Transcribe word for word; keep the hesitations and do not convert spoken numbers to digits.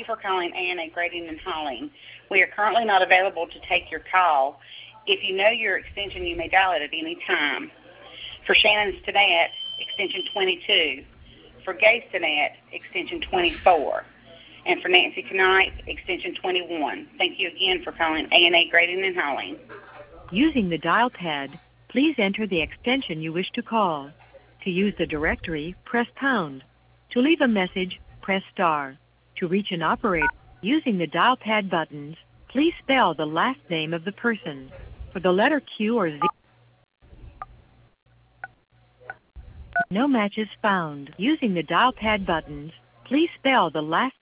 you for calling A and A Grading and Hauling. We are currently not available to take your call. If you know your extension, you may dial it at any time. For Shannon Stinnett, extension twenty-two. For Gay Stinnett, extension twenty-four. And for Nancy Knight, extension twenty-one. Thank you again for calling A and A Grading and Hauling. Using the dial pad, please enter the extension you wish to call. To use the directory, press pound. To leave a message, press star. To reach an operator, using the dial pad buttons, please spell the last name of the person. For the letter Q or Z, no matches found. Using the dial pad buttons, please spell the last